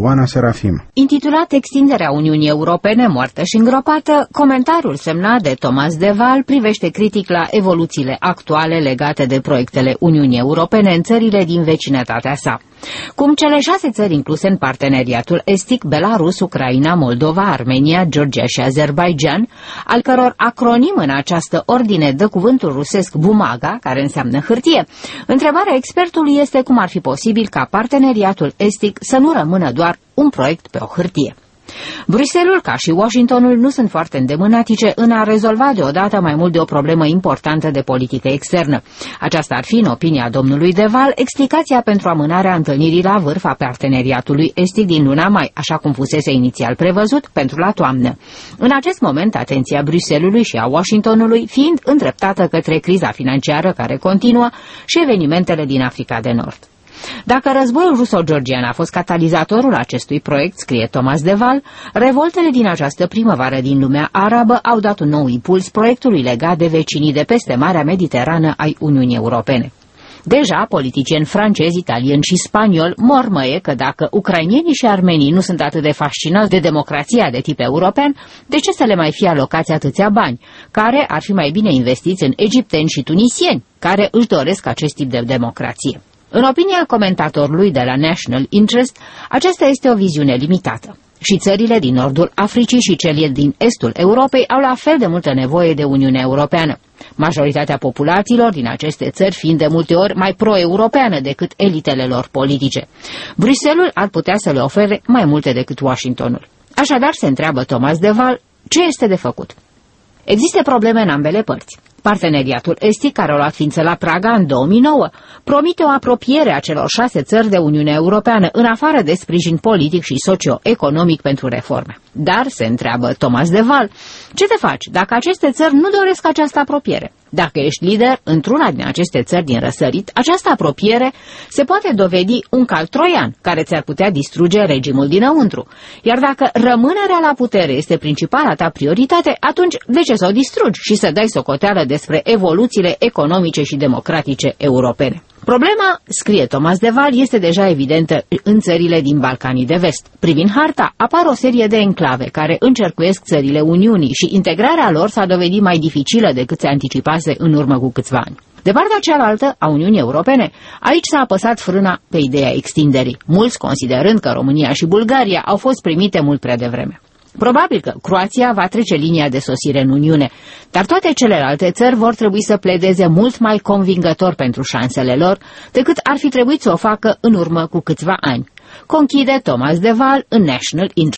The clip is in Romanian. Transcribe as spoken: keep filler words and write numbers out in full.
Oana Serafim. Intitulat Extinderea Uniunii Europene moartă și îngropată, comentariul semnat de Thomas de Waal privește critic la evoluțiile actuale legate de proiectele Uniunii Europene în țările din vecinătatea sa. Cum cele șase țări incluse în parteneriatul estic, Belarus, Ucraina, Moldova, Armenia, Georgia și Azerbaijan, al căror acronim în această ordine dă cuvântul rusesc bumaga, care înseamnă hârtie, întrebarea expertului este cum ar fi posibil ca parteneriatul estic să nu rămână doar un proiect pe o hârtie. Bruxelles, ca și Washingtonul, nu sunt foarte îndemânatice în a rezolva deodată mai mult de o problemă importantă de politică externă. Aceasta ar fi, în opinia domnului de Waal, explicația pentru amânarea întâlnirii la vârf a parteneriatului estic din luna mai, așa cum fusese inițial prevăzut, pentru la toamnă. În acest moment, atenția Bruxellesului și a Washingtonului fiind îndreptată către criza financiară care continuă și evenimentele din Africa de Nord. Dacă războiul ruso-georgian a fost catalizatorul acestui proiect, scrie Thomas de Waal, revoltele din această primăvară din lumea arabă au dat un nou impuls proiectului legat de vecinii de peste Marea Mediterană ai Uniunii Europene. Deja, politicieni francezi, italieni și spanioli mormăie că dacă ucrainienii și armenii nu sunt atât de fascinați de democrația de tip european, de ce să le mai fie alocați atâția bani, care ar fi mai bine investiți în egipteni și tunisieni, care își doresc acest tip de democrație. În opinia comentatorului de la National Interest, aceasta este o viziune limitată. Și țările din nordul Africii și cele din estul Europei au la fel de multă nevoie de Uniunea Europeană, majoritatea populațiilor din aceste țări fiind de multe ori mai pro-europeană decât elitele lor politice. Bruxelles ar putea să le ofere mai multe decât Washingtonul. Așadar, se întreabă Thomas de Waal, ce este de făcut? Există probleme în ambele părți. Parteneriatul estic, care a luat ființă la Praga în două mii nouă, promite o apropiere a celor șase țări de Uniunea Europeană, în afară de sprijin politic și socio-economic pentru reforme. Dar, se întreabă Thomas de Waal, ce te faci dacă aceste țări nu doresc această apropiere? Dacă ești lider într-una din aceste țări din răsărit, această apropiere se poate dovedi un cal troian, care ți-ar putea distruge regimul dinăuntru. Iar dacă rămânerea la putere este principala ta prioritate, atunci de ce să o distrugi și să dai socoteală despre evoluțiile economice și democratice europene? Problema, scrie Thomas de Waal, este deja evidentă în țările din Balcanii de Vest. Privind harta, apar o serie de enclave care încercuiesc țările Uniunii și integrarea lor s-a dovedit mai dificilă decât se anticipase în urmă cu câțiva ani. De partea cealaltă a Uniunii Europene, aici s-a apăsat frâna pe ideea extinderii, mulți considerând că România și Bulgaria au fost primite mult prea devreme. Probabil că Croația va trece linia de sosire în Uniune, dar toate celelalte țări vor trebui să pledeze mult mai convingător pentru șansele lor decât ar fi trebuit să o facă în urmă cu câțiva ani. Conchide Thomas de Waal în National Interest.